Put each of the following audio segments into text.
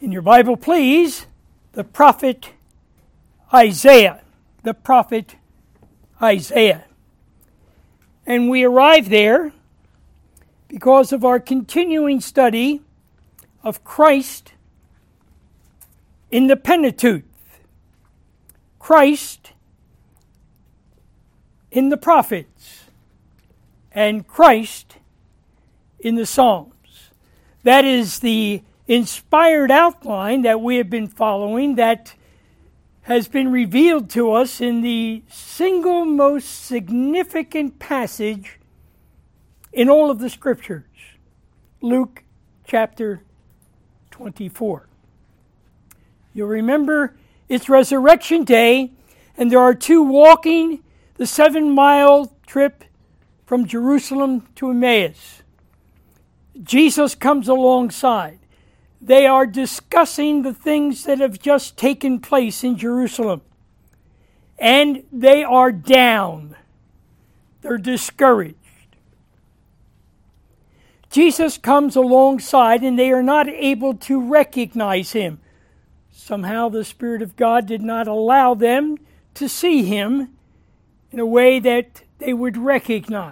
In your Bible, please, the prophet Isaiah. The prophet Isaiah. And we arrive there because of our continuing study of Christ in the Pentateuch. Christ in the prophets. And Christ in the Psalms. That is the inspired outline that we have been following that has been revealed to us in the single most significant passage in all of the Scriptures, Luke chapter 24. You'll remember it's Resurrection Day, and there are two walking the 7-mile trip from Jerusalem to Emmaus. Jesus comes alongside. They are discussing the things that have just taken place in Jerusalem. And they are down. They're discouraged. Jesus comes alongside and they are not able to recognize him. Somehow the Spirit of God did not allow them to see him in a way that they would recognize.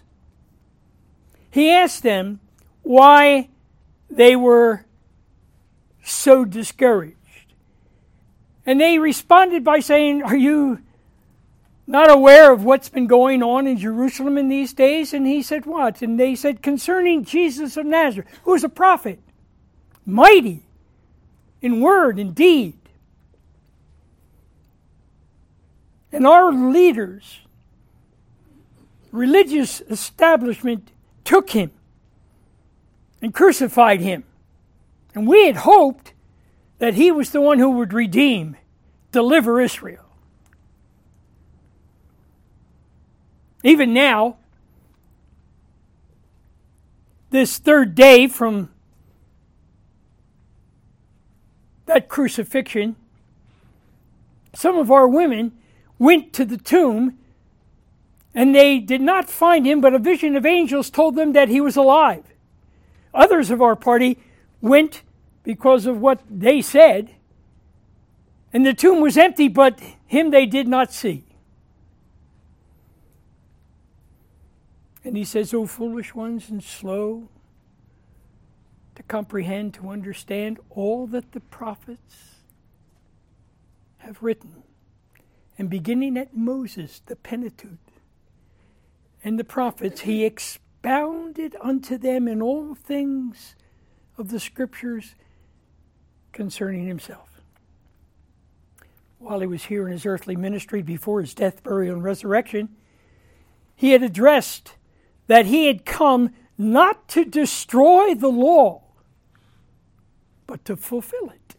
He asked them why they were so discouraged. And they responded by saying, "Are you not aware of what's been going on in Jerusalem in these days?" And he said, "What?" And they said, "Concerning Jesus of Nazareth, who was a prophet, mighty in word and deed. And our leaders, religious establishment, took him and crucified him. And we had hoped that he was the one who would redeem, deliver Israel. Even now, this third day from that crucifixion, some of our women went to the tomb and they did not find him, but a vision of angels told them that he was alive. Others of our party went because of what they said, and the tomb was empty, but him they did not see. And he says, "O foolish ones and slow to comprehend, to understand all that the prophets have written." And beginning at Moses, the Pentateuch, and the prophets, he expounded unto them in all things of the Scriptures concerning himself. While he was here in his earthly ministry before his death, burial, and resurrection, he had addressed that he had come not to destroy the law, but to fulfill it.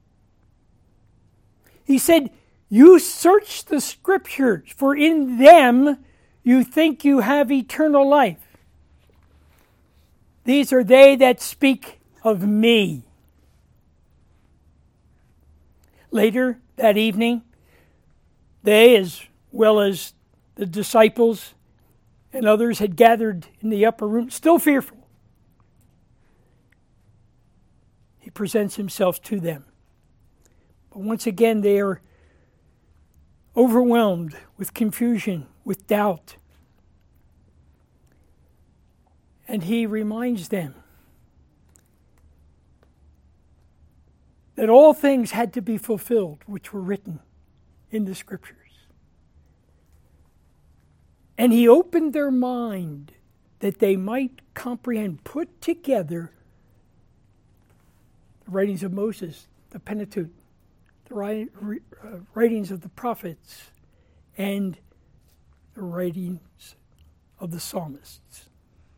He said, "You search the Scriptures, for in them you think you have eternal life. These are they that speak of me." Later that evening, they, as well as the disciples and others, had gathered in the upper room, still fearful. He presents himself to them. But once again, they are overwhelmed with confusion, with doubt. And he reminds them that all things had to be fulfilled which were written in the Scriptures. And he opened their mind that they might comprehend, put together the writings of Moses, the Pentateuch, the writings of the prophets, and the writings of the psalmists.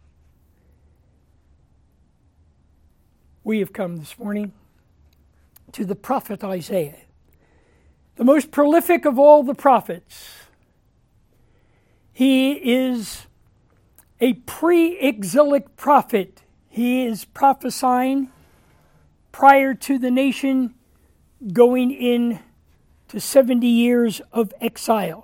We have come this morning to the prophet Isaiah, the most prolific of all the prophets. He is a pre-exilic prophet. He is prophesying prior to the nation going in to 70 years of exile.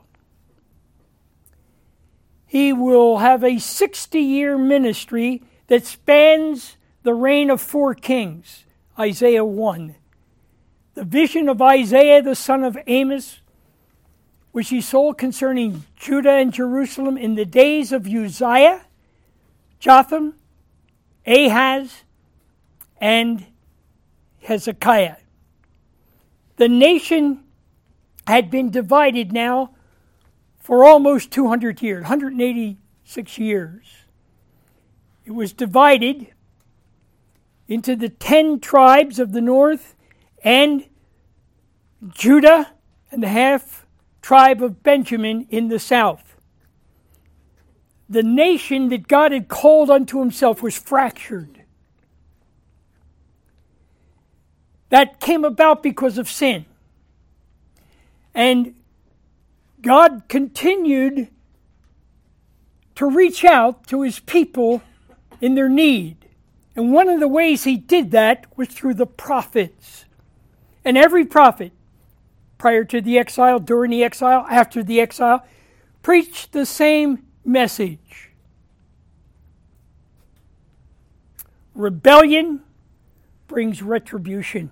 He will have a 60-year ministry that spans the reign of 4 kings, Isaiah 1. The vision of Isaiah the son of Amos, which he saw concerning Judah and Jerusalem in the days of Uzziah, Jotham, Ahaz, and Hezekiah. The nation had been divided now for almost 200 years, 186 years. It was divided into the 10 tribes of the north and Judah and the half tribe of Benjamin in the south. The nation that God had called unto himself was fractured. That came about because of sin. And God continued to reach out to his people in their need. And one of the ways he did that was through the prophets. And every prophet, prior to the exile, during the exile, after the exile, preached the same message. Rebellion brings retribution.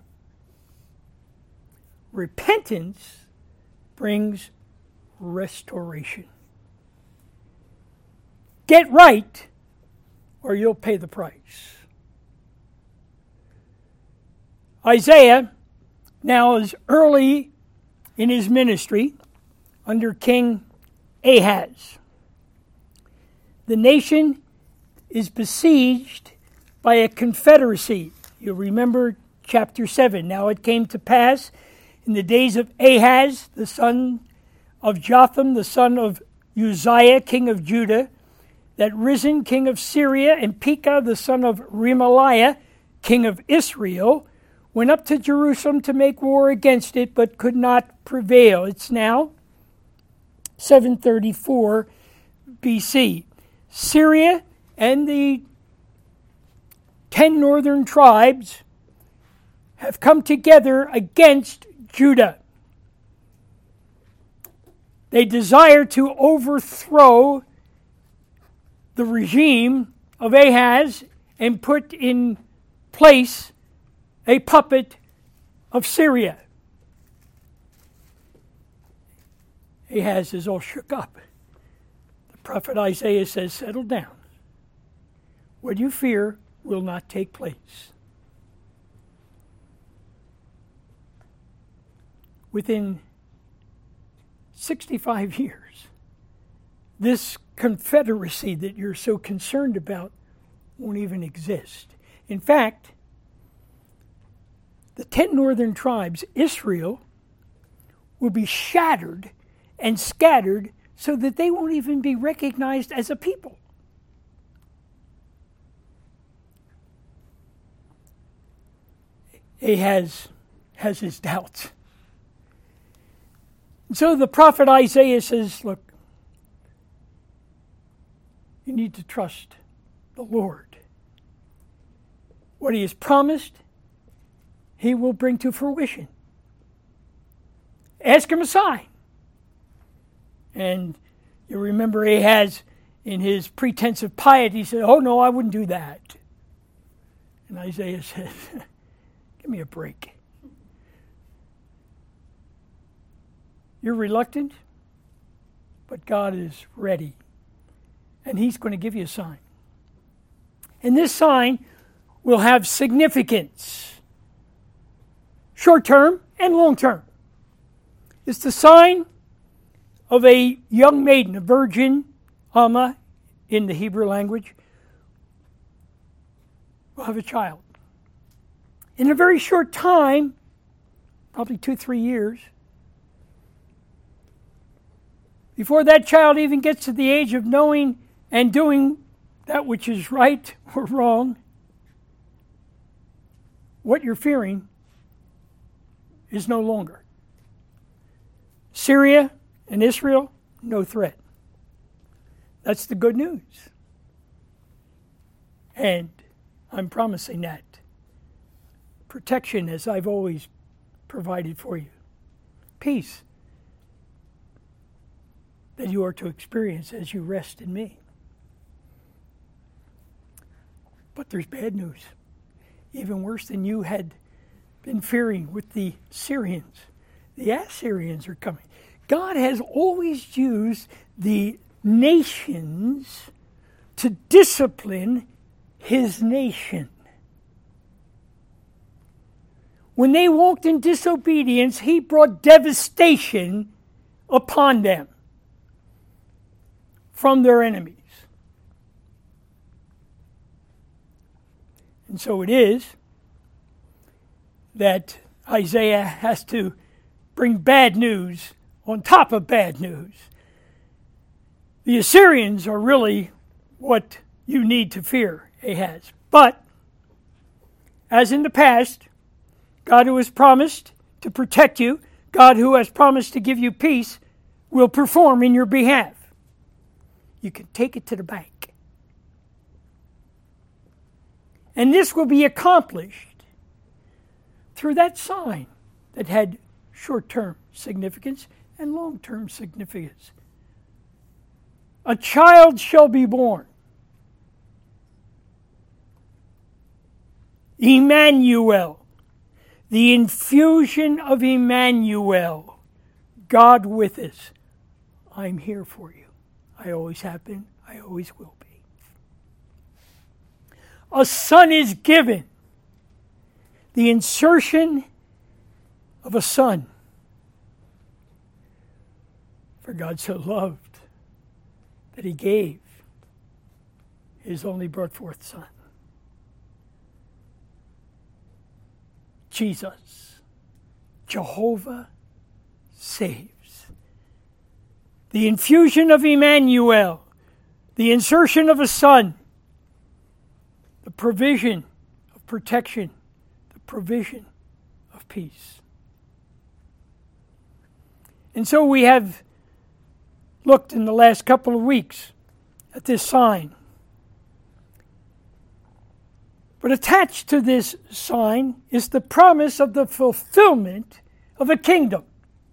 Repentance brings restoration. Get right, or you'll pay the price. Isaiah now is early in his ministry under King Ahaz. The nation is besieged by a confederacy. You'll remember chapter 7. Now it came to pass in the days of Ahaz, the son of Jotham, the son of Uzziah, king of Judah, that Rezin, king of Syria, and Pekah, the son of Remaliah, king of Israel, went up to Jerusalem to make war against it, but could not prevail. It's now 734 BC. Syria and the 10 northern tribes have come together against Judah. They desire to overthrow the regime of Ahaz and put in place a puppet of Syria. Ahaz is all shook up. The prophet Isaiah says, settle down. What you fear will not take place. Within 65 years, this confederacy that you're so concerned about won't even exist. In fact, the 10 northern tribes, Israel, will be shattered and scattered so that they won't even be recognized as a people. Ahaz has his doubts. And so the prophet Isaiah says, look, you need to trust the Lord. What he has promised, he will bring to fruition. Ask him a sign. And you remember Ahaz, in his pretense of piety, he said, oh no, I wouldn't do that. And Isaiah said, give me a break. You're reluctant, but God is ready. And he's going to give you a sign. And this sign will have significance, short term and long term. It's the sign of a young maiden, a virgin, Alma, in the Hebrew language, will have a child. In a very short time, probably 2-3 years, before that child even gets to the age of knowing and doing that which is right or wrong, what you're fearing is no longer. Syria and Israel, no threat. That's the good news. And I'm promising that. Protection, as I've always provided for you. Peace that you are to experience as you rest in me. But there's bad news. even worse than you had been fearing with the Syrians. The Assyrians are coming. God has always used the nations to discipline his nation. When they walked in disobedience, he brought devastation upon them from their enemies. And so it is that Isaiah has to bring bad news on top of bad news. The Assyrians are really what you need to fear, Ahaz. But, as in the past, God who has promised to protect you, God who has promised to give you peace, will perform in your behalf. You can take it to the bank. And this will be accomplished through that sign that had short-term significance and long-term significance. A child shall be born. Emmanuel. The infusion of Emmanuel. God with us. I'm here for you. I always have been. I always will be. A son is given. The insertion of a son. For God so loved that he gave his only brought forth son. Jesus, Jehovah saves. The infusion of Emmanuel, the insertion of a son, the provision of protection, the provision of peace. And so we have looked in the last couple of weeks at this sign. But attached to this sign is the promise of the fulfillment of a kingdom.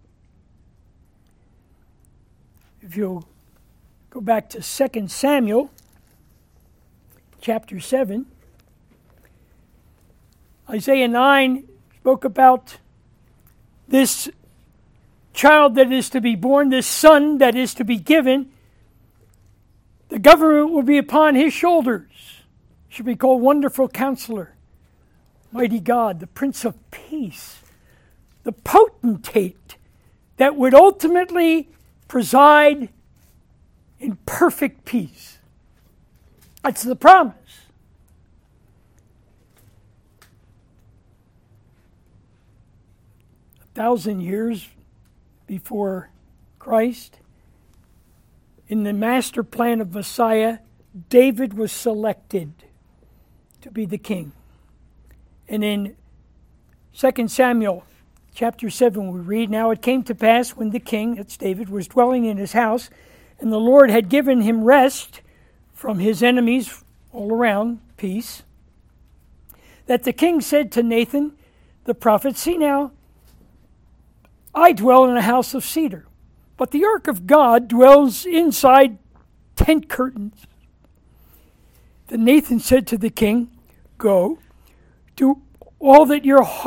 If you'll go back to 2 Samuel, chapter 7, Isaiah 9 spoke about this child that is to be born, this son that is to be given. The government will be upon his shoulders. Should be called Wonderful Counselor, Mighty God, the Prince of Peace, the potentate that would ultimately preside in perfect peace. That's the promise. A 1,000 years before Christ, in the master plan of Messiah, David was selected to be the king. And in 2 Samuel chapter 7 we read, "Now it came to pass when the king," that's David, "was dwelling in his house, and the Lord had given him rest from his enemies all around, peace, that the king said to Nathan the prophet, 'See now, I dwell in a house of cedar, but the ark of God dwells inside tent curtains.' Then Nathan said to the king, 'Go, do all that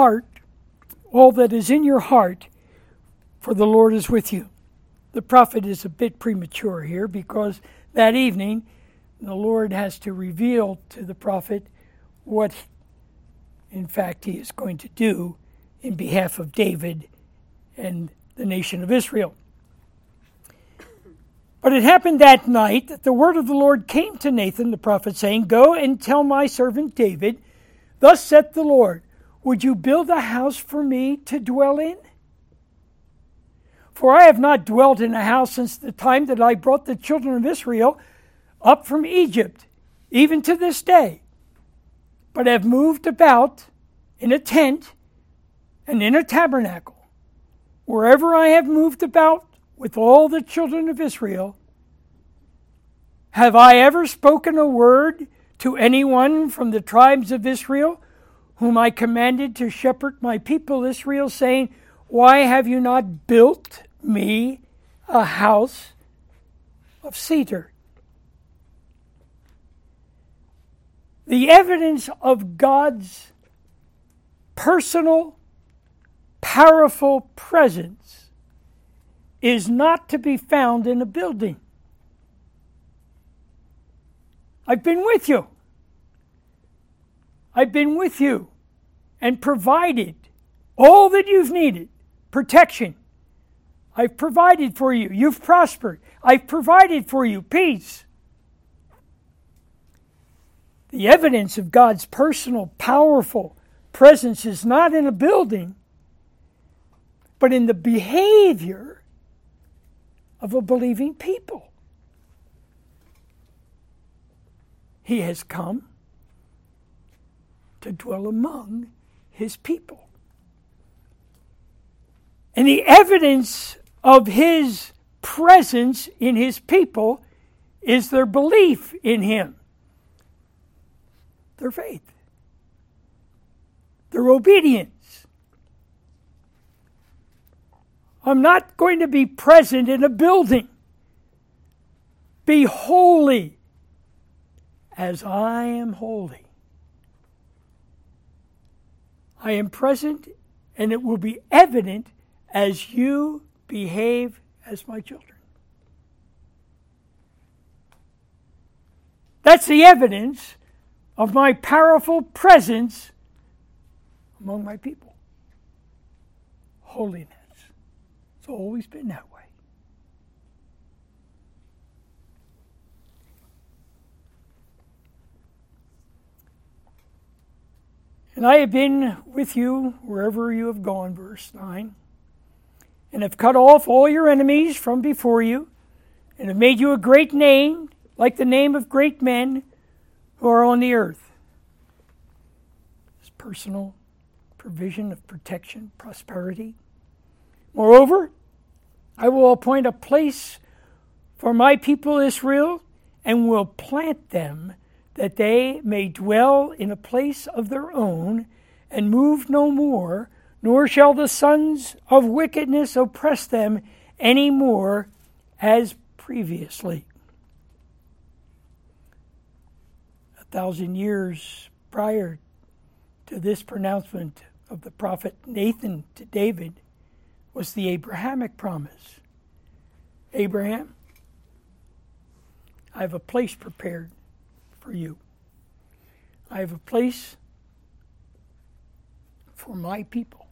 is in your heart, for the Lord is with you.'" The prophet is a bit premature here because that evening the Lord has to reveal to the prophet what, in fact, he is going to do in behalf of David and the nation of Israel. But it happened that night that the word of the Lord came to Nathan the prophet, saying, "Go and tell my servant David, thus saith the Lord, would you build a house for me to dwell in? For I have not dwelt in a house since the time that I brought the children of Israel up from Egypt, even to this day, but have moved about in a tent and in a tabernacle. Wherever I have moved about with all the children of Israel, have I ever spoken a word to anyone from the tribes of Israel, whom I commanded to shepherd my people Israel, saying, why have you not built me a house of cedar?" The evidence of God's personal, powerful presence is not to be found in a building. I've been with you. I've been with you and provided all that you've needed. Protection. I've provided for you. You've prospered. I've provided for you peace. The evidence of God's personal, powerful presence is not in a building, but in the behavior of a believing people. He has come to dwell among His people. And the evidence of His presence in His people is their belief in Him, their faith, their obedience. I'm not going to be present in a building. Be holy as I am holy. I am present, and it will be evident as you behave as my children. That's the evidence of my powerful presence among my people. Holiness. It's always been that way. And I have been with you wherever you have gone, verse 9, and have cut off all your enemies from before you, and have made you a great name, like the name of great men who are on the earth. This personal provision of protection, prosperity. Moreover, I will appoint a place for my people Israel, and will plant them, that they may dwell in a place of their own, and move no more, nor shall the sons of wickedness oppress them any more as previously. 1,000 years prior to this pronouncement of the prophet Nathan to David was the Abrahamic promise. Abraham, I have a place prepared for you. I have a place for my people.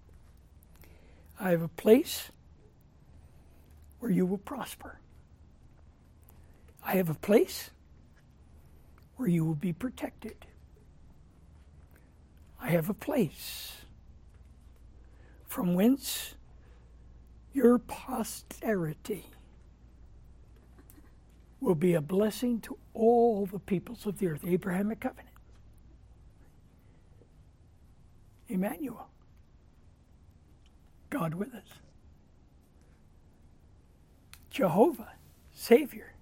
I have a place where you will prosper. I have a place where you will be protected. I have a place from whence your posterity will be a blessing to all the peoples of the earth. Abrahamic covenant. Emmanuel. God with us. Jehovah, Savior.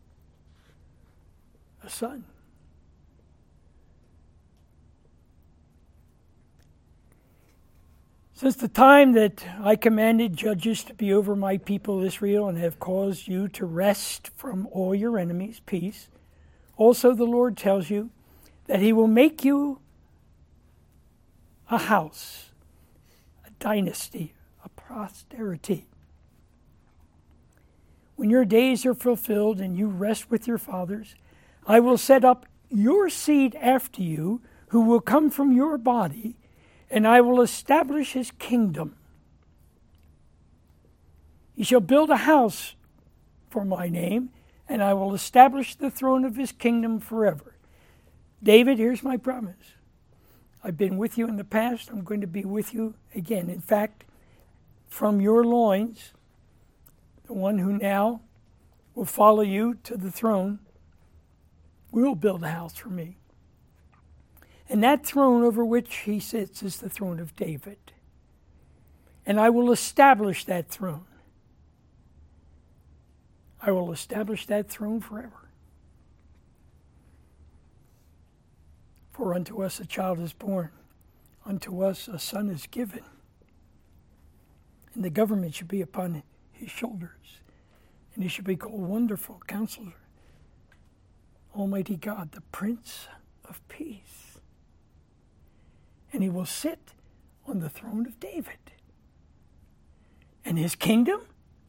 A Son. Since the time that I commanded judges to be over my people Israel, and have caused you to rest from all your enemies, peace, also the Lord tells you that He will make you a house, a dynasty, a posterity. When your days are fulfilled and you rest with your fathers, I will set up your seed after you, who will come from your body, and I will establish His kingdom. He shall build a house for my name, and I will establish the throne of His kingdom forever. David, here's my promise. I've been with you in the past. I'm going to be with you again. In fact, from your loins, the one who now will follow you to the throne, will build a house for me. And that throne over which He sits is the throne of David. And I will establish that throne. I will establish that throne forever. For unto us a child is born, unto us a son is given, and the government should be upon His shoulders, and He should be called Wonderful Counselor, Almighty God, the Prince of Peace. And He will sit on the throne of David. And his kingdom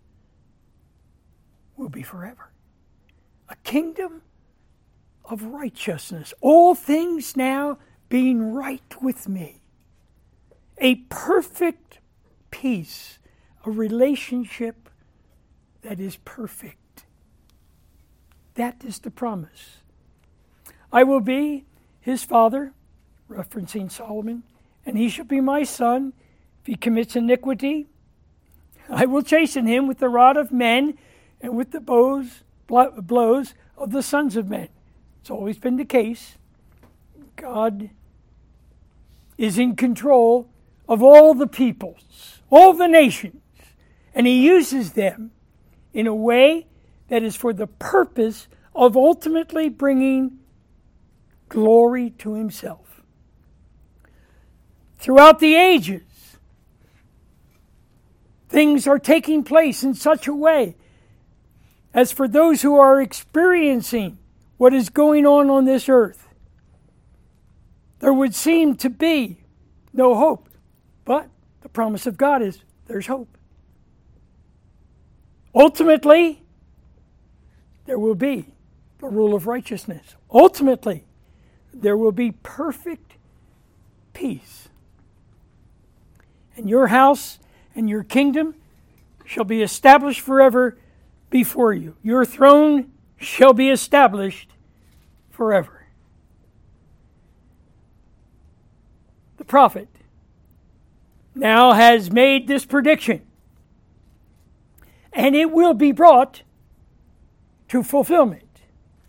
will be forever. A kingdom of righteousness. All things now being right with me. A perfect peace. A relationship that is perfect. That is the promise. I will be his father, referencing Solomon, and he shall be my son. If he commits iniquity, I will chasten him with the rod of men and with the blows of the sons of men. It's always been the case. God is in control of all the peoples, all the nations, and he uses them in a way that is for the purpose of ultimately bringing glory to himself. Throughout the ages, things are taking place in such a way as for those who are experiencing what is going on this earth, there would seem to be no hope. But the promise of God is there's hope. Ultimately, there will be the rule of righteousness. Ultimately, there will be perfect peace. And your house and your kingdom shall be established forever before you. Your throne shall be established forever. The prophet now has made this prediction, and it will be brought to fulfillment.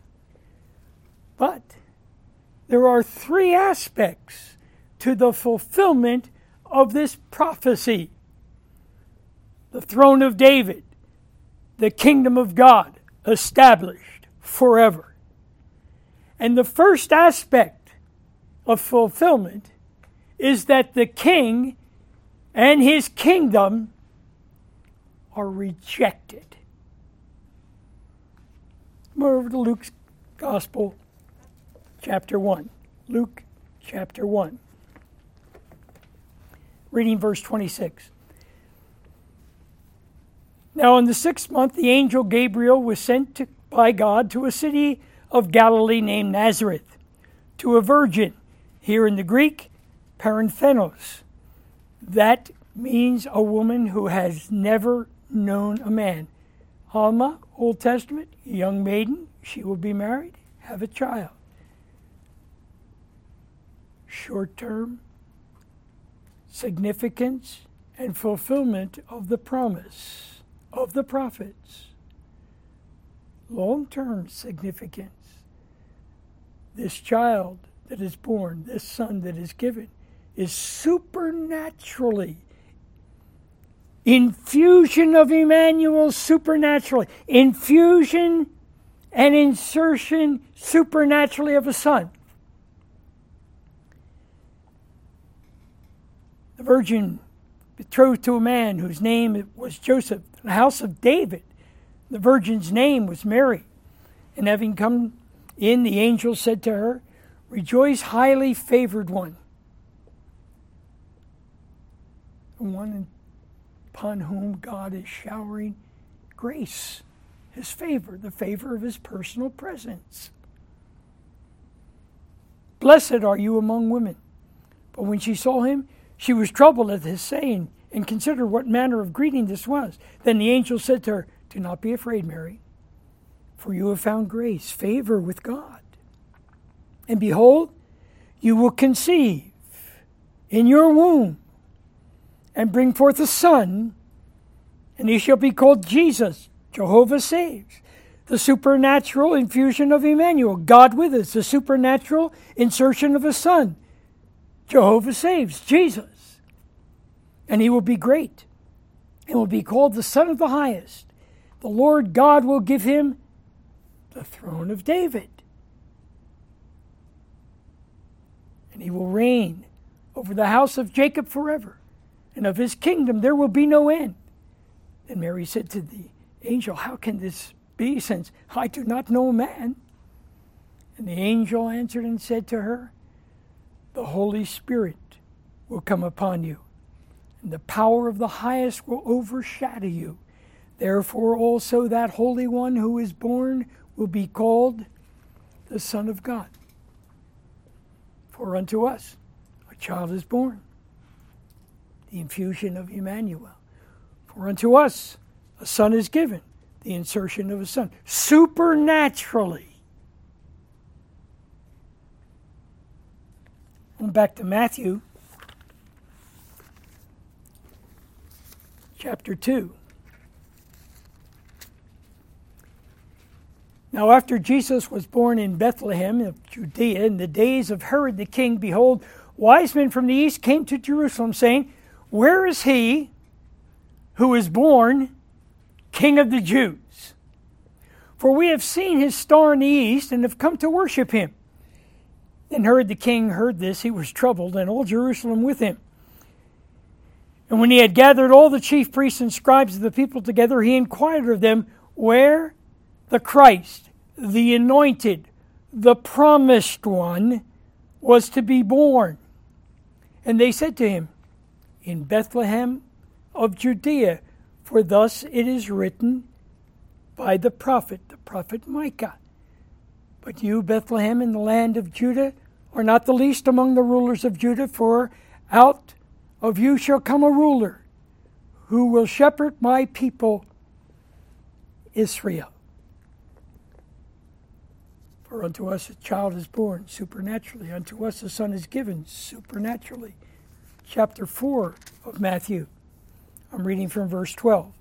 But there are three aspects to the fulfillment of this prophecy. The throne of David, the kingdom of God, established forever. And the first aspect of fulfillment is that the king and his kingdom are rejected. Come over to Luke's Gospel, chapter 1. Luke, chapter 1. Reading verse 26. Now in the 6th month, the angel Gabriel was sent by God to a city of Galilee named Nazareth, to a virgin, here in the Greek, parenthenos. That means a woman who has never known a man. Alma, Old Testament, young maiden, she will be married, have a child. Short term, significance, and fulfillment of the promise of the prophets. Long-term significance. This child that is born, this son that is given, is supernaturally. Infusion of Emmanuel supernaturally. Infusion and insertion supernaturally of a son. The virgin betrothed to a man whose name was Joseph, in the house of David. The virgin's name was Mary. And having come in, the angel said to her, "Rejoice, highly favored one." The one upon whom God is showering grace, his favor, the favor of his personal presence. "Blessed are you among women." But when she saw him, she was troubled at his saying, and considered what manner of greeting this was. Then the angel said to her, "Do not be afraid, Mary, for you have found grace, favor with God. And behold, you will conceive in your womb, and bring forth a son, and he shall be called Jesus, Jehovah saves." The supernatural infusion of Emmanuel, God with us, the supernatural insertion of a son, Jehovah saves, Jesus. And he will be great, and will be called the Son of the Highest. The Lord God will give him the throne of David, and he will reign over the house of Jacob forever, and of his kingdom there will be no end. Then Mary said to the angel, "How can this be, since I do not know a man?" And the angel answered and said to her, "The Holy Spirit will come upon you, and the power of the highest will overshadow you. Therefore also that Holy One who is born will be called the Son of God. For unto us a child is born, the infusion of Emmanuel. For unto us a son is given, the insertion of a son, supernaturally. Back to Matthew, chapter 2. Now after Jesus was born in Bethlehem of Judea, in the days of Herod the king, behold, wise men from the east came to Jerusalem, saying, Where is he who is born King of the Jews? For we have seen his star in the east, and have come to worship him. Then Herod the king heard this, he was troubled, and all Jerusalem with him. And when he had gathered all the chief priests and scribes of the people together, he inquired of them where the Christ, the anointed, the promised one, was to be born. And they said to him, In Bethlehem of Judea, for thus it is written by the prophet Micah. But you, Bethlehem, in the land of Judah, are not the least among the rulers of Judah, for out of you shall come a ruler who will shepherd my people Israel. For unto us a child is born supernaturally, unto us a son is given supernaturally. Chapter 4 of Matthew. I'm reading from verse 12.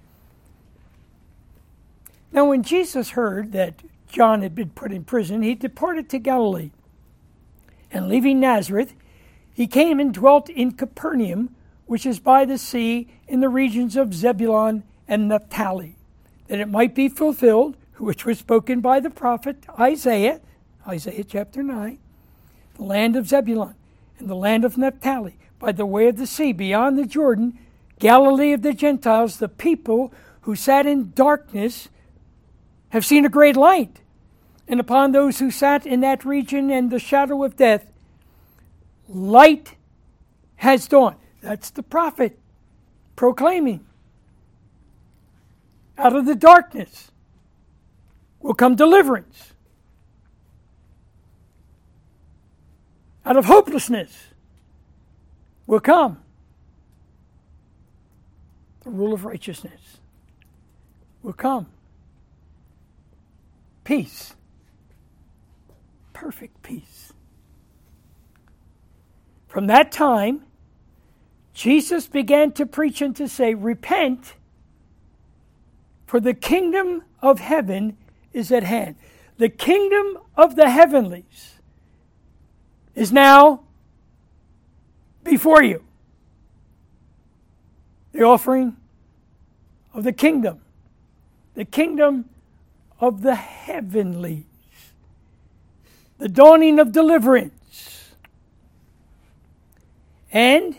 Now when Jesus heard that John had been put in prison, he departed to Galilee. And leaving Nazareth, he came and dwelt in Capernaum, which is by the sea, in the regions of Zebulun and Naphtali, that it might be fulfilled, which was spoken by the prophet Isaiah chapter 9, the land of Zebulun and the land of Naphtali, by the way of the sea, beyond the Jordan, Galilee of the Gentiles, the people who sat in darkness have seen a great light. And upon those who sat in that region and the shadow of death, light has dawned. That's the prophet proclaiming. Out of the darkness will come deliverance. Out of hopelessness will come the rule of righteousness. Will come peace. Perfect peace. From that time, Jesus began to preach and to say, Repent, for the kingdom of heaven is at hand. The kingdom of the heavenlies is now before you. The offering of the kingdom of the heavenlies, the dawning of deliverance, and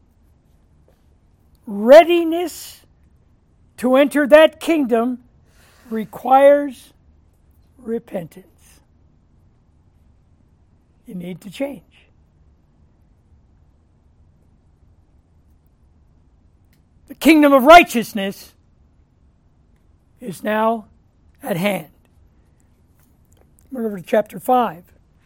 readiness to enter that kingdom requires repentance. You need to change. The kingdom of righteousness is now at hand. We're over to chapter 5.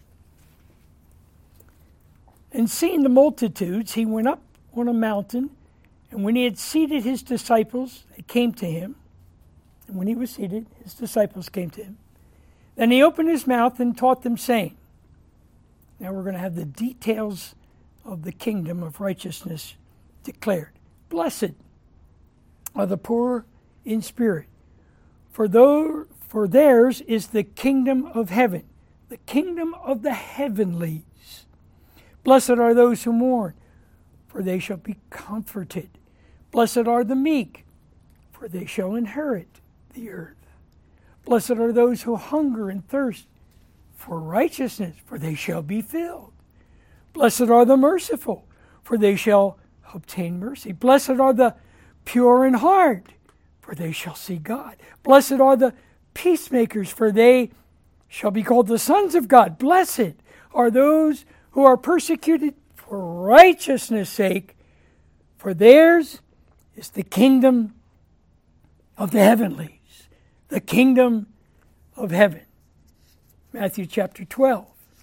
And seeing the multitudes, he went up on a mountain, and when he had seated his disciples, they came to him. And when he was seated, his disciples came to him. Then he opened his mouth and taught them, saying, now we're going to have the details of the kingdom of righteousness declared. Blessed are the poor in spirit, for theirs is the kingdom of heaven, the kingdom of the heavenlies. Blessed are those who mourn, for they shall be comforted. Blessed are the meek, for they shall inherit the earth. Blessed are those who hunger and thirst for righteousness, for they shall be filled. Blessed are the merciful, for they shall obtain mercy. Blessed are the pure in heart, for they shall see God. Blessed are the peacemakers, for they shall be called the sons of God. Blessed are those who are persecuted for righteousness' sake, for theirs is the kingdom of the heavenlies, the kingdom of heaven. Matthew chapter 12.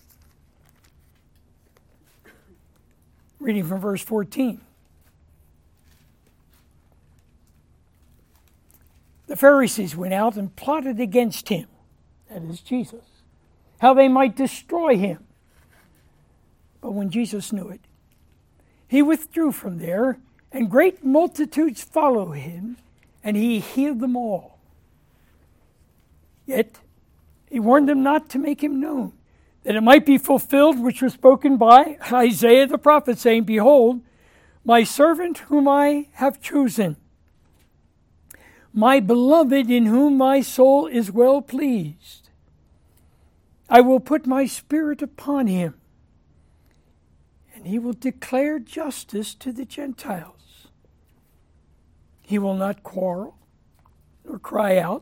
Reading from verse 14. The Pharisees went out and plotted against him, that is Jesus, how they might destroy him. But when Jesus knew it, he withdrew from there, and great multitudes followed him, and he healed them all. Yet he warned them not to make him known, that it might be fulfilled which was spoken by Isaiah the prophet, saying, Behold, my servant whom I have chosen, my beloved in whom my soul is well pleased. I will put my spirit upon him, and he will declare justice to the Gentiles. He will not quarrel, nor cry out,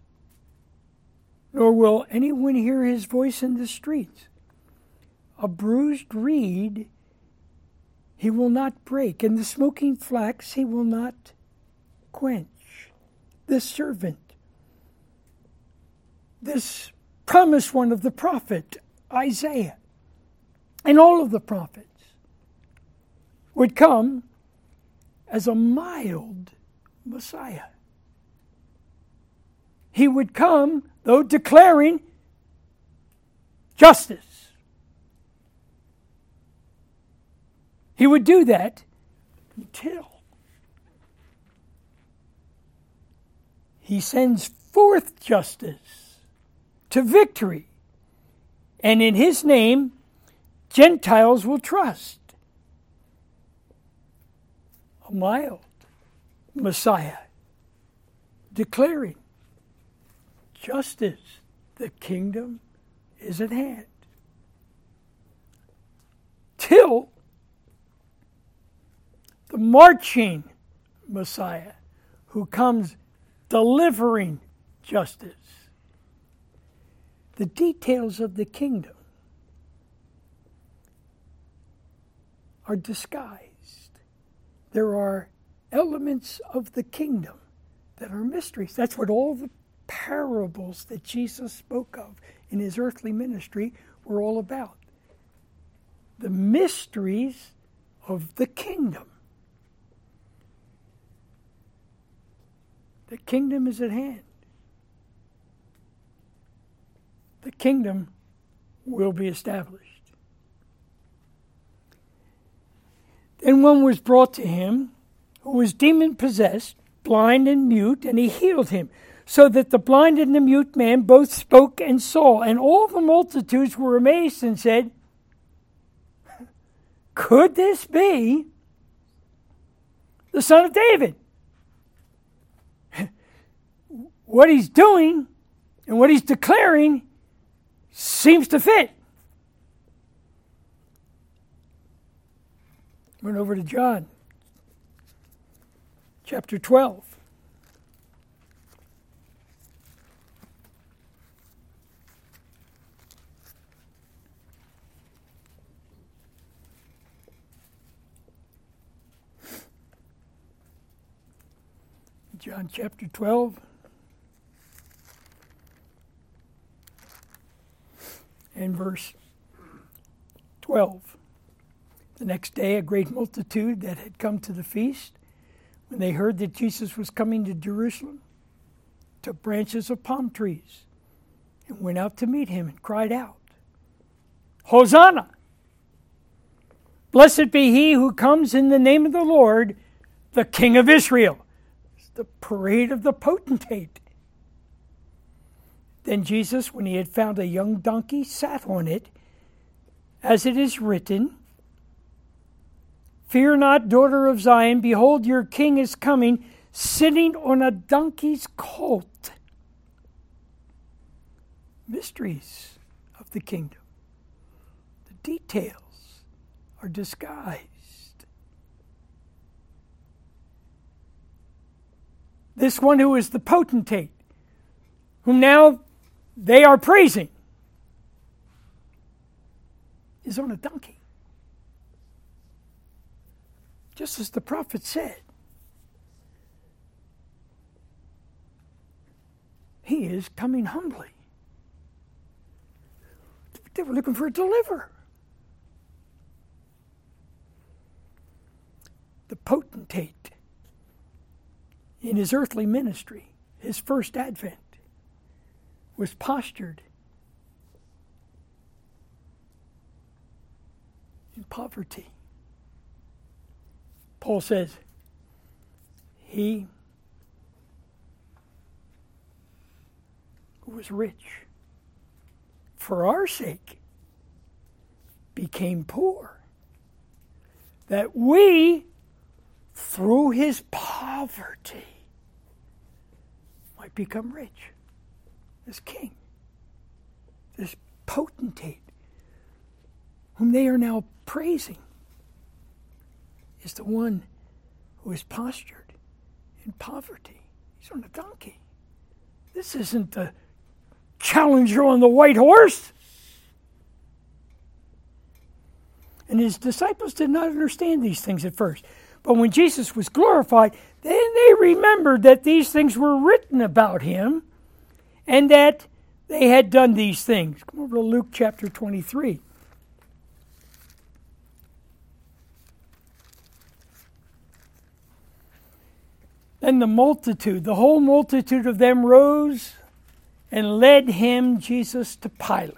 nor will anyone hear his voice in the streets. A bruised reed he will not break, and the smoking flax he will not quench. This servant, this promised one of the prophet Isaiah, and all of the prophets, would come as a mild Messiah. He would come, though declaring justice. He would do that until he sends forth justice to victory. And in his name, Gentiles will trust. A mild Messiah declaring justice. The kingdom is at hand. Till the marching Messiah who comes delivering justice. The details of the kingdom are disguised. There are elements of the kingdom that are mysteries. That's what all the parables that Jesus spoke of in his earthly ministry were all about. The mysteries of the kingdom. The kingdom is at hand. The kingdom will be established. Then one was brought to him who was demon-possessed, blind and mute, and he healed him, so that the blind and the mute man both spoke and saw. And all the multitudes were amazed and said, Could this be the Son of David? What he's doing and what he's declaring seems to fit. Went over to John, chapter 12. John chapter 12. And verse 12. The next day, a great multitude that had come to the feast, when they heard that Jesus was coming to Jerusalem, took branches of palm trees and went out to meet him and cried out, Hosanna! Blessed be he who comes in the name of the Lord, the King of Israel. It's the parade of the potentate. Then Jesus, when he had found a young donkey, sat on it, as it is written, Fear not, daughter of Zion, behold, your king is coming, sitting on a donkey's colt. Mysteries of the kingdom. The details are disguised. This one who is the potentate, whom now they are praising, is on a donkey. just as the prophet said. He is coming humbly. They were looking for a deliverer. The potentate in his earthly ministry, his first advent, was postured in poverty. Paul says, he who was rich for our sake became poor, that we, through his poverty, might become rich. This king, this potentate, whom they are now praising, is the one who is postured in poverty. He's on a donkey. This isn't the challenger on the white horse. And his disciples did not understand these things at first. But when Jesus was glorified, then they remembered that these things were written about him and that they had done these things. Come over to Luke chapter 23. Then the whole multitude of them rose and led him, Jesus, to Pilate.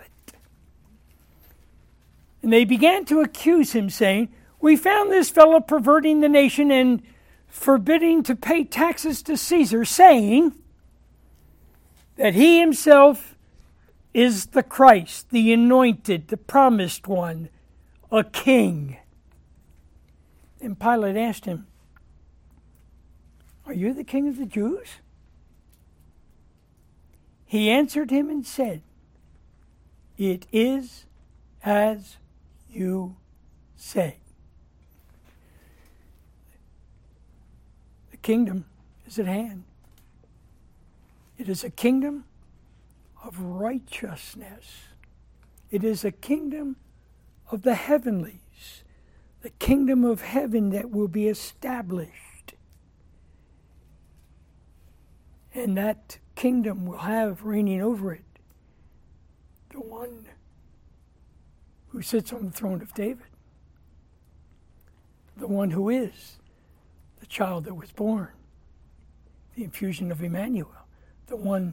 And they began to accuse him, saying, "We found this fellow perverting the nation and forbidding to pay taxes to Caesar, saying that he himself is the Christ, the anointed, the promised one, a king." And Pilate asked him, "Are you the king of the Jews?" He answered him and said, "It is as you say." The kingdom is at hand. It is a kingdom of righteousness. It is a kingdom of the heavenlies, the kingdom of heaven that will be established. And that kingdom will have reigning over it the one who sits on the throne of David, the one who is the child that was born, the infusion of Emmanuel, the one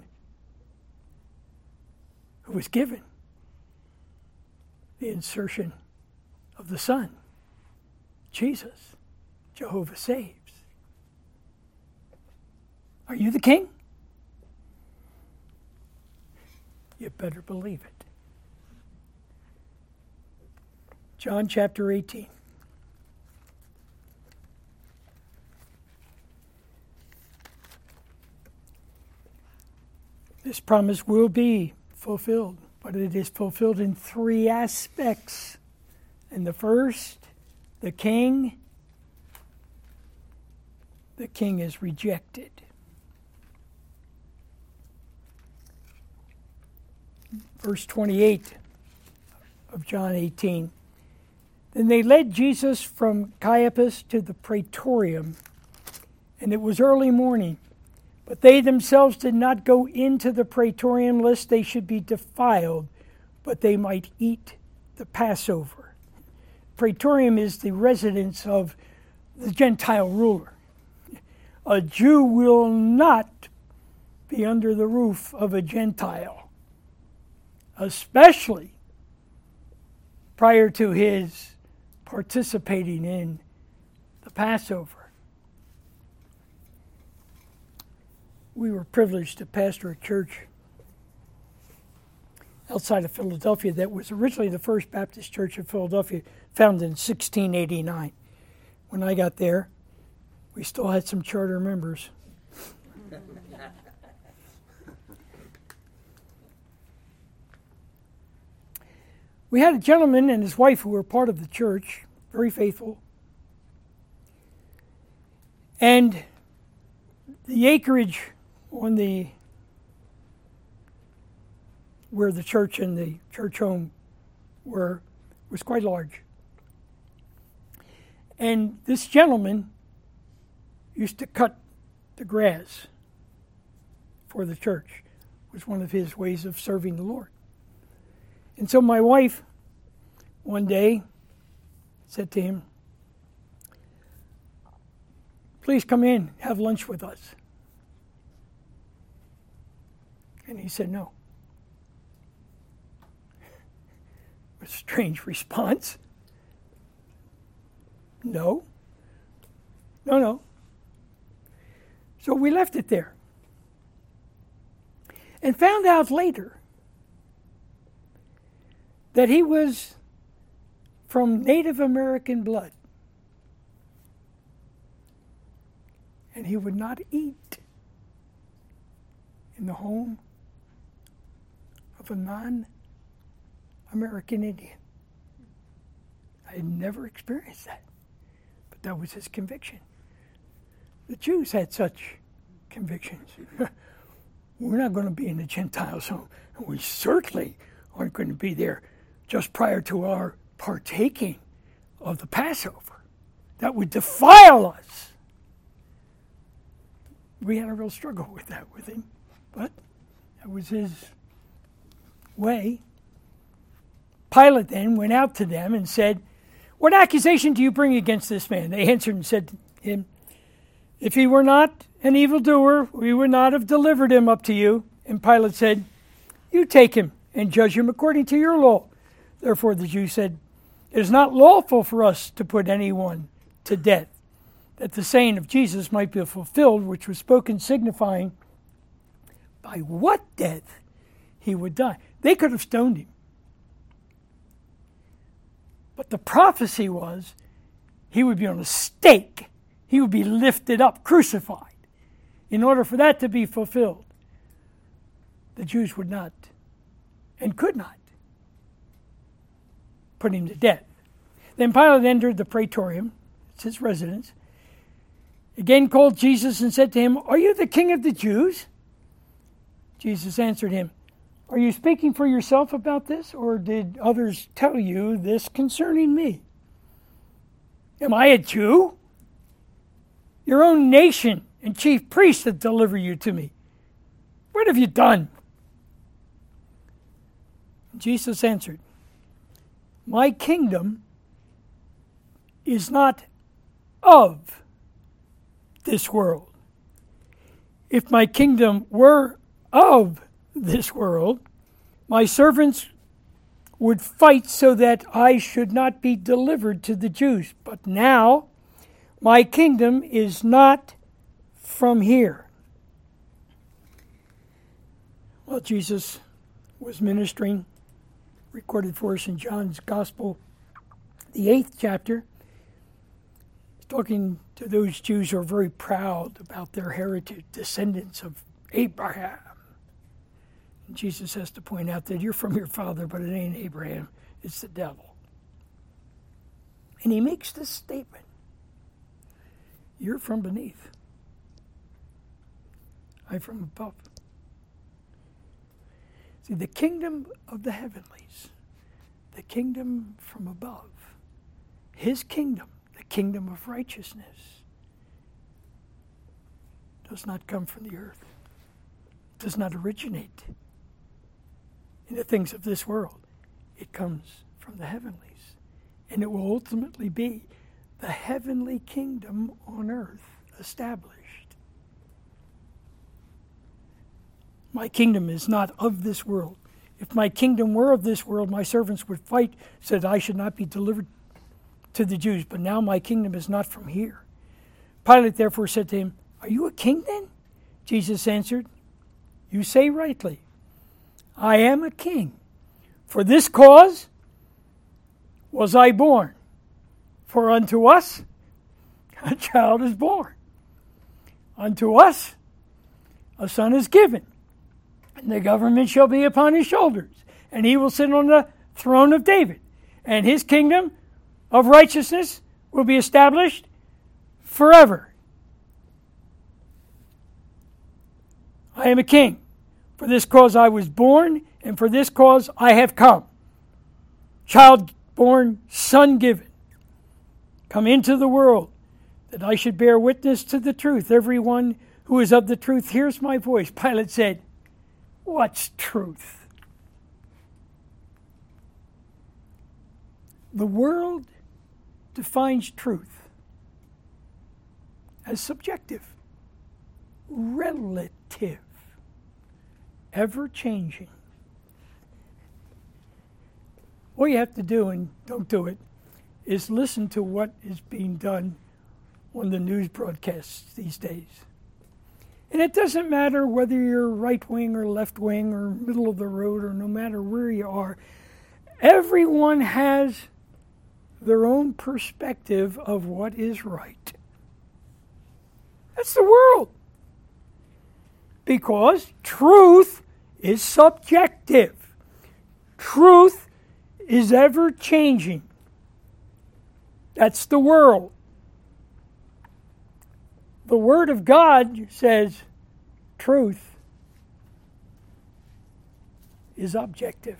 who was given the insertion of the Son, Jesus, Jehovah saves. Are you the king? You better believe it. John chapter 18. This promise will be fulfilled, but it is fulfilled in three aspects. And the first, the king is rejected. Verse 28 of John 18. Then they led Jesus from Caiaphas to the praetorium, and it was early morning. But they themselves did not go into the praetorium lest they should be defiled, but they might eat the Passover. Praetorium is the residence of the Gentile ruler. A Jew will not be under the roof of a Gentile, especially prior to his participating in the Passover. We were privileged to pastor a church outside of Philadelphia that was originally the First Baptist Church of Philadelphia, founded in 1689. When I got there, we still had some charter members. We had a gentleman and his wife who were part of the church, very faithful. And the acreage on where the church and the church home was quite large. And this gentleman used to cut the grass for the church. It was one of his ways of serving the Lord. And so my wife, one day, said to him, "Please come in, have lunch with us." And he said no. A strange response. No. So we left it there. And found out later that he was from Native American blood. And he would not eat in the home of a non-American Indian. I had never experienced that, but that was his conviction. The Jews had such convictions. We're not going to be in the Gentiles home, and we certainly aren't going to be there just prior to our partaking of the Passover. That would defile us. We had a real struggle with that with him, but that was his way. Pilate then went out to them and said, "What accusation do you bring against this man?" They answered and said to him, "If he were not an evildoer, we would not have delivered him up to you." And Pilate said, "You take him and judge him according to your law." Therefore the Jews said, "It is not lawful for us to put anyone to death, that the saying of Jesus might be fulfilled, which was spoken, signifying by what death he would die." They could have stoned him. But the prophecy was he would be on a stake. He would be lifted up, crucified. In order for that to be fulfilled, the Jews would not and could not put him to death. Then Pilate entered the praetorium, it's his residence, again called Jesus and said to him, "Are you the king of the Jews?" Jesus answered him, "Are you speaking for yourself about this, or did others tell you this concerning me? Am I a Jew? Your own nation and chief priests have delivered you to me. What have you done?" Jesus answered, "My kingdom is not of this world. If my kingdom were of this world, my servants would fight so that I should not be delivered to the Jews. But now my kingdom is not from here." Well, Jesus was ministering, recorded for us in John's Gospel, the 8th chapter. He's talking to those Jews who are very proud about their heritage, descendants of Abraham. And Jesus has to point out that you're from your father, but it ain't Abraham, it's the devil. And he makes this statement: you're from beneath, I'm from above. See, the kingdom of the heavenlies, the kingdom from above, his kingdom, the kingdom of righteousness, does not come from the earth, does not originate in the things of this world. It comes from the heavenlies, and it will ultimately be the heavenly kingdom on earth established. My kingdom is not of this world. If my kingdom were of this world, my servants would fight so that I should not be delivered to the Jews. But now my kingdom is not from here. Pilate therefore said to him, "Are you a king then?" Jesus answered, "You say rightly, I am a king. For this cause was I born. For unto us a child is born. Unto us a son is given. And the government shall be upon his shoulders. And he will sit on the throne of David. And his kingdom of righteousness will be established forever. I am a king. For this cause I was born, and for this cause I have come. Child born, son given. come into the world, that I should bear witness to the truth. Everyone who is of the truth hears my voice. Pilate said, what's truth? The world defines truth as subjective, relative, ever-changing. All you have to do, and don't do it, is listen to what is being done on the news broadcasts these days. And it doesn't matter whether you're right wing or left wing or middle of the road, or no matter where you are. Everyone has their own perspective of what is right. That's the world. Because truth is subjective. Truth is ever changing. That's the world. The Word of God says truth is objective.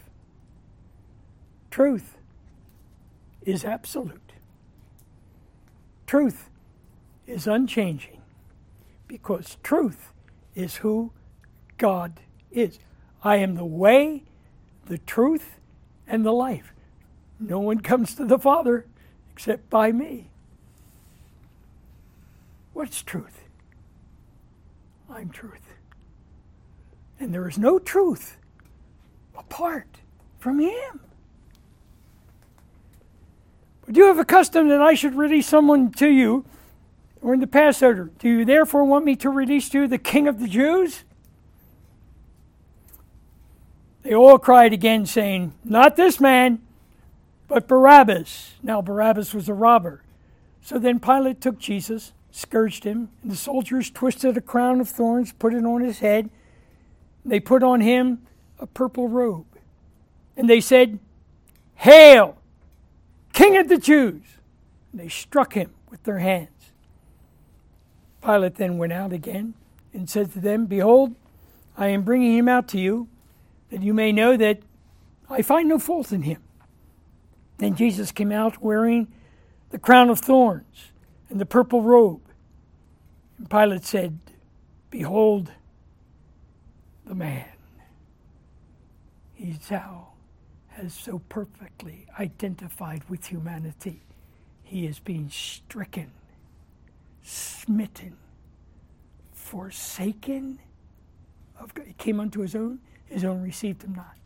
Truth is absolute. Truth is unchanging, because truth is who God is. I am the way, the truth, and the life. No one comes to the Father except by me. What's truth? I'm truth. And there is no truth apart from Him. But you have a custom that I should release someone to you, or in the Passover. Do you therefore want me to release to you the King of the Jews? They all cried again, saying, not this man, but Barabbas. Now Barabbas was a robber. So then Pilate took Jesus, scourged him, and the soldiers twisted a crown of thorns, put it on his head. They put on him a purple robe. And they said, Hail, King of the Jews! And they struck him with their hands. Pilate then went out again and said to them, Behold, I am bringing him out to you, that you may know that I find no fault in him. Then Jesus came out wearing the crown of thorns and the purple robe. And Pilate said, Behold the man. He thou has so perfectly identified with humanity. He is being stricken, smitten, forsaken of God. He came unto his own received him not.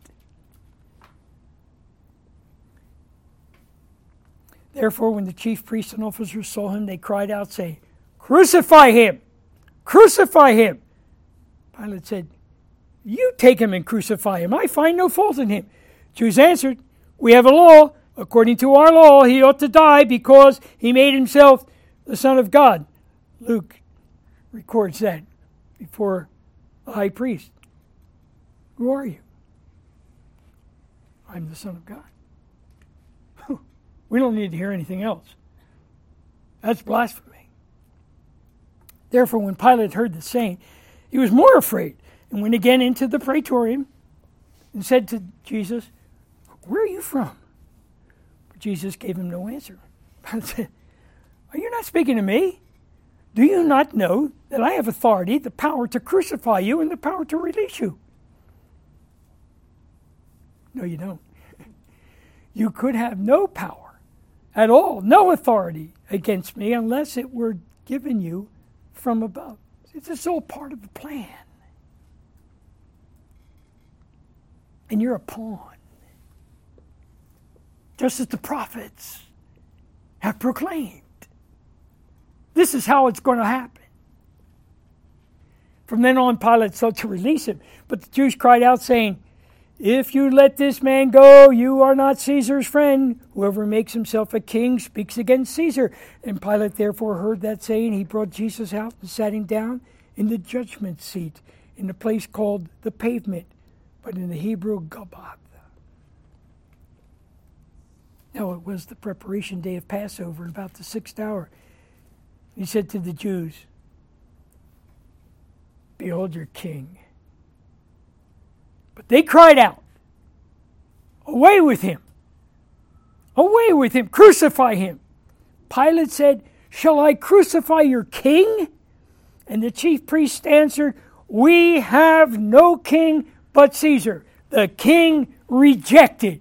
Therefore, when the chief priests and officers saw him, they cried out, saying, Crucify him! Crucify him! Pilate said, You take him and crucify him. I find no fault in him. Jews answered, We have a law. According to our law, he ought to die because he made himself the Son of God. Luke records that before the high priest. Who are you? I'm the Son of God. We don't need to hear anything else. That's blasphemy. Therefore, when Pilate heard the saying, he was more afraid and went again into the praetorium and said to Jesus, Where are you from? But Jesus gave him no answer. Pilate said, Are you not speaking to me? Do you not know that I have authority, the power to crucify you and the power to release you? No, you don't. You could have no power at all, no authority against me unless it were given you from above. It's all part of the plan. And you're a pawn. Just as the prophets have proclaimed. This is how it's going to happen. From then on, Pilate sought to release him. But the Jews cried out, saying, If you let this man go, you are not Caesar's friend. Whoever makes himself a king speaks against Caesar. And Pilate therefore heard that saying. He brought Jesus out and sat him down in the judgment seat in the place called the Pavement, but in the Hebrew, Gabbath. Now it was the preparation day of Passover, about the 6th hour. He said to the Jews, Behold your king. But they cried out, Away with him! Away with him! Crucify him! Pilate said, "Shall I crucify your king?" And the chief priests answered, "We have no king but Caesar." The king rejected.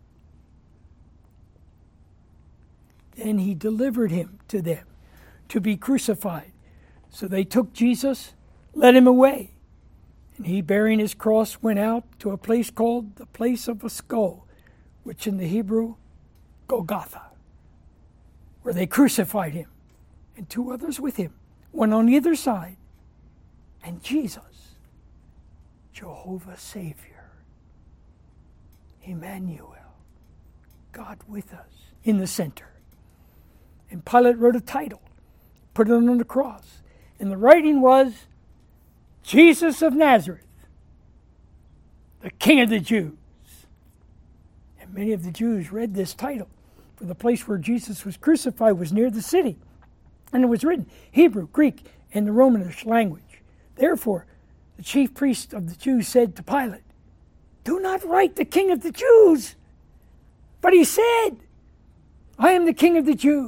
Then he delivered him to them to be crucified. So they took Jesus, led him away. And he, bearing his cross, went out to a place called the place of a skull, which in the Hebrew, Golgotha, where they crucified him, and 2 others with him, one on either side, and Jesus, Jehovah Savior, Emmanuel, God with us, in the center. And Pilate wrote a title, put it on the cross, and the writing was, "Jesus of Nazareth, the King of the Jews." And many of the Jews read this title, for the place where Jesus was crucified was near the city, and it was written Hebrew, Greek, and the Romanish language. Therefore, the chief priest of the Jews said to Pilate, "Do not write the King of the Jews." But he said, "I am the King of the Jews."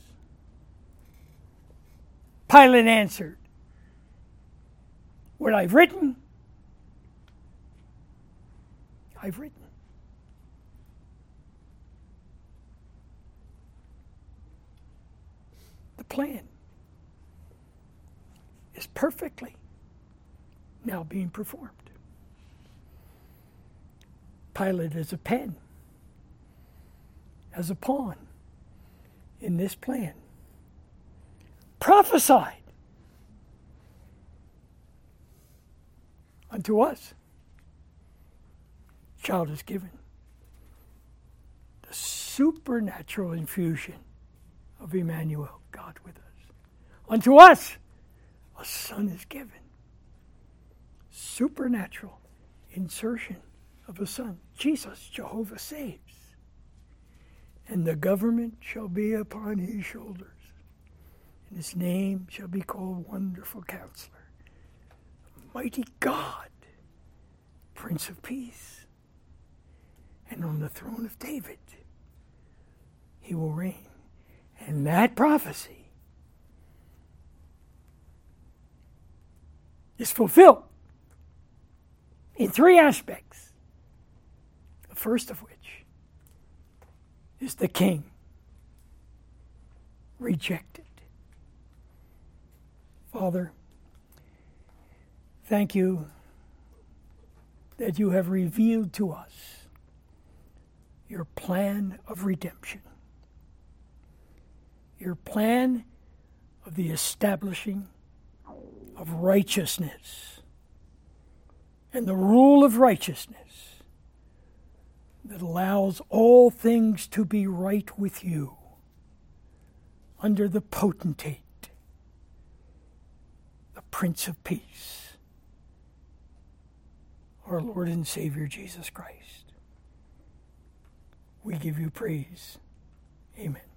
Pilate answered, "What I've written, I've written." The plan is perfectly now being performed. Pilate is a pen, as a pawn in this plan. Prophesied unto us. Child is given. The supernatural infusion of Emmanuel, God with us. Unto us, a son is given. Supernatural insertion of a son. Jesus, Jehovah saves. And the government shall be upon his shoulders. And his name shall be called Wonderful Counselor, Mighty God, Prince of Peace. And on the throne of David, he will reign. And that prophecy is fulfilled in 3 aspects. The first of which is the king rejected. Father, thank you that you have revealed to us your plan of redemption, your plan of the establishing of righteousness and the rule of righteousness that allows all things to be right with you under the potentate, the Prince of Peace, our Lord and Savior Jesus Christ. We give you praise. Amen.